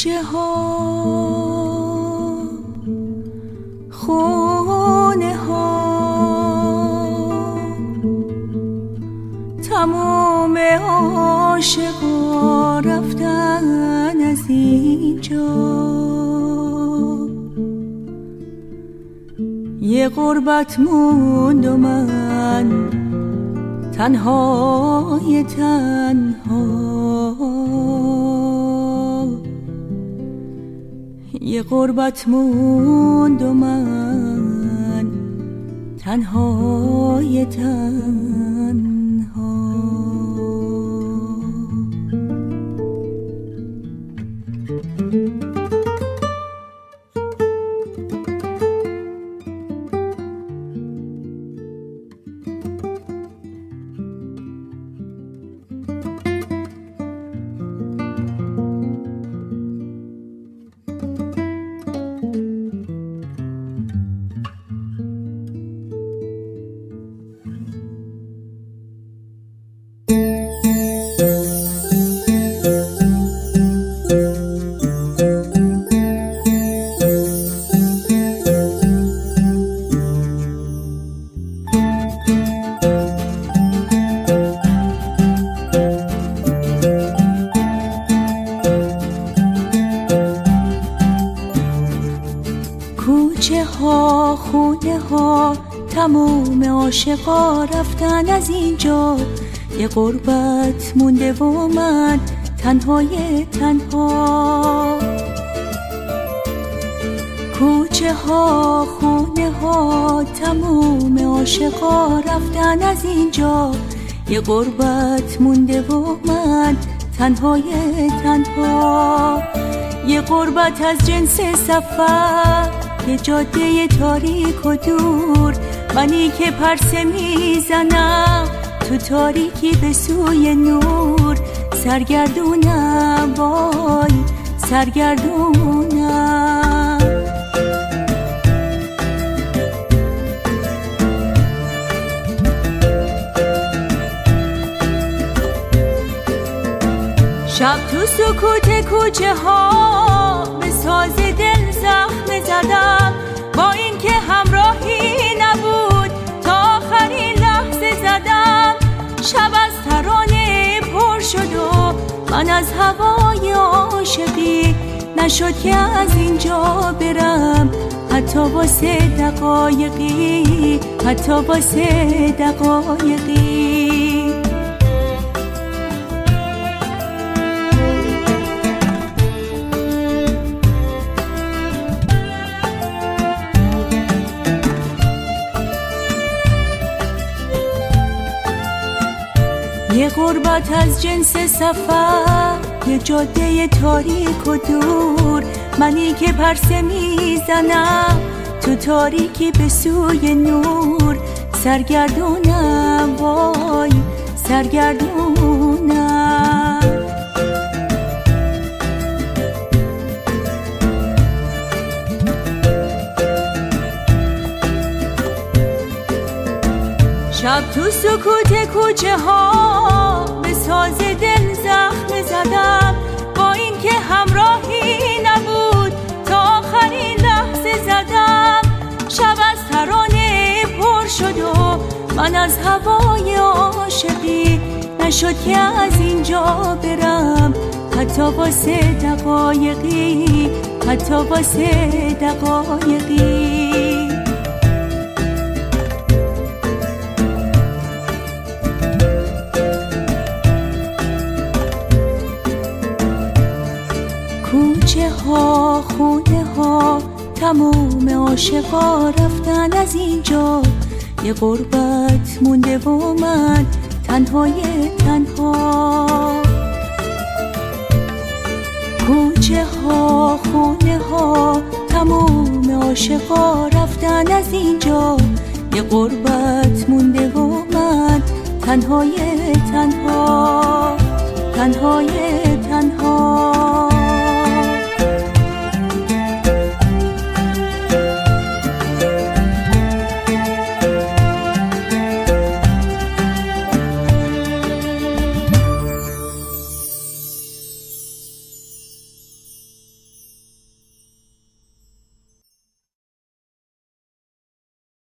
کوچه ها، خونه ها، تمام عاشقا رفتن از اینجا. یه غربت موند و من تنهای تنها. یه غربت موند و من تنهای تنها. کوچه ها، خونه ها، تموم عاشقا رفتن از اینجا. یه غربت مونده و من تنهای تنها. کوچه ها، خونه ها، تموم عاشقا رفتن از اینجا. یه غربت مونده و من تنهای تنها. یه غربت از جنس سفر، یه جاده تاریک و دور، منی که پرسه میزنم تو تاریکی به سوی نور. سرگردونم وای سرگردونم. شب تو سکوت کوچه ها به ساز دل زخم زدم. با این که همراهی نبود تا آخرین لحظه زدم. شب از ترانه پر شد و من از هوای عاشقی نشد که از اینجا برم، حتی واسه دقایقی، حتی واسه دقایقی. یه غربت از جنس سفر، یه جاده تاریک و دور، منی که پرسه میزنم تو تاریکی به سوی نور. سرگردونم وای سرگردونم. شب تو سکوت کوچه ها به ساز دل زخم زدم. با این که همراهی نبود تا آخرین لحظه زدم. شب از ترانه پر شد و من از هوای عاشقی نشد که از اینجا برم، حتی واسه دقایقی، حتی واسه دقایقی. کوچه ها، خونه ها، تموم عاشقا رفتن از اینجا. یه غربت مونده و من تنهای تنها. کوچه ها، خونه ها، تموم عاشقا رفتن از اینجا. یه غربت مونده و من تنهای تنها، تنهای تنها.